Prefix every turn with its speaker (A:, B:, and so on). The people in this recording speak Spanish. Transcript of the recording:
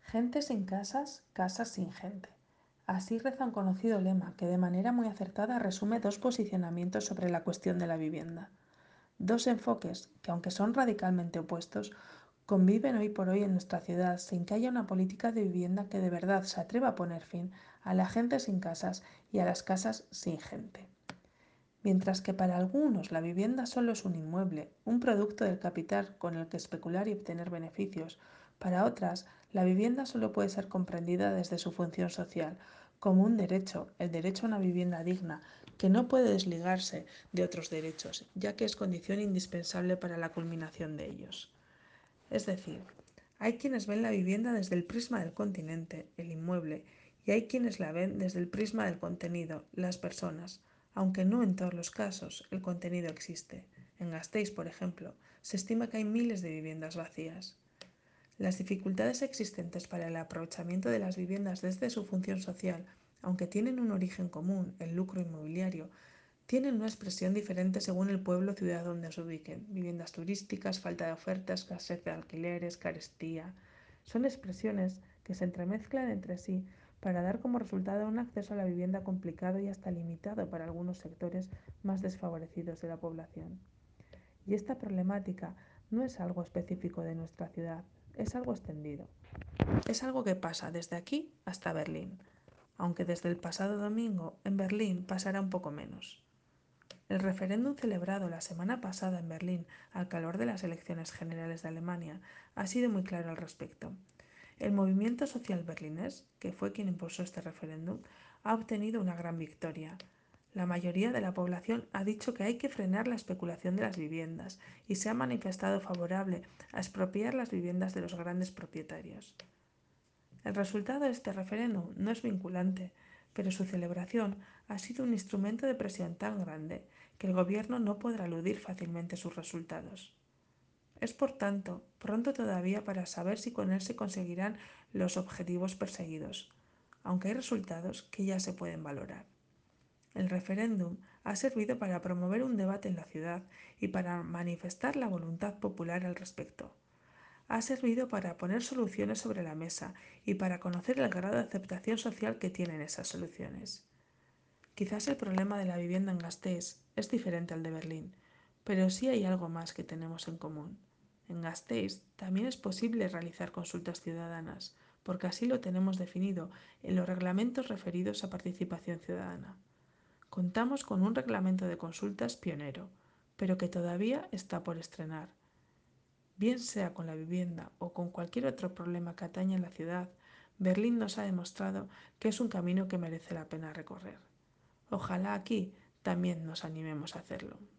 A: Gente sin casas, casas sin gente. Así reza un conocido lema que de manera muy acertada resume dos posicionamientos sobre la cuestión de la vivienda. Dos enfoques que, aunque son radicalmente opuestos, conviven hoy por hoy en nuestra ciudad sin que haya una política de vivienda que de verdad se atreva a poner fin a la gente sin casas y a las casas sin gente. Mientras que para algunos la vivienda solo es un inmueble, un producto del capital con el que especular y obtener beneficios, para otras la vivienda solo puede ser comprendida desde su función social, como un derecho, el derecho a una vivienda digna, que no puede desligarse de otros derechos, ya que es condición indispensable para la culminación de ellos. Es decir, hay quienes ven la vivienda desde el prisma del continente, el inmueble, y hay quienes la ven desde el prisma del contenido, las personas, aunque no en todos los casos el contenido existe. En Gasteiz, por ejemplo, se estima que hay miles de viviendas vacías. Las dificultades existentes para el aprovechamiento de las viviendas desde su función social, aunque tienen un origen común, el lucro inmobiliario, tienen una expresión diferente según el pueblo o ciudad donde se ubiquen. Viviendas turísticas, falta de ofertas, escasez de alquileres, carestía. Son expresiones que se entremezclan entre sí para dar como resultado un acceso a la vivienda complicado y hasta limitado para algunos sectores más desfavorecidos de la población. Y esta problemática no es algo específico de nuestra ciudad, es algo extendido. Es algo que pasa desde aquí hasta Berlín, aunque desde el pasado domingo en Berlín pasará un poco menos. El referéndum celebrado la semana pasada en Berlín al calor de las elecciones generales de Alemania ha sido muy claro al respecto. El movimiento social berlinés, que fue quien impulsó este referéndum, ha obtenido una gran victoria. La mayoría de la población ha dicho que hay que frenar la especulación de las viviendas y se ha manifestado favorable a expropiar las viviendas de los grandes propietarios. El resultado de este referéndum no es vinculante, pero su celebración ha sido un instrumento de presión tan grande que el gobierno no podrá eludir fácilmente sus resultados. Es, por tanto, pronto todavía para saber si con él se conseguirán los objetivos perseguidos, aunque hay resultados que ya se pueden valorar. El referéndum ha servido para promover un debate en la ciudad y para manifestar la voluntad popular al respecto. Ha servido para poner soluciones sobre la mesa y para conocer el grado de aceptación social que tienen esas soluciones. Quizás el problema de la vivienda en Gasteiz es diferente al de Berlín, pero sí hay algo más que tenemos en común. En Gasteiz también es posible realizar consultas ciudadanas, porque así lo tenemos definido en los reglamentos referidos a participación ciudadana. Contamos con un reglamento de consultas pionero, pero que todavía está por estrenar. Bien sea con la vivienda o con cualquier otro problema que atañe a la ciudad, Berlín nos ha demostrado que es un camino que merece la pena recorrer. Ojalá aquí también nos animemos a hacerlo.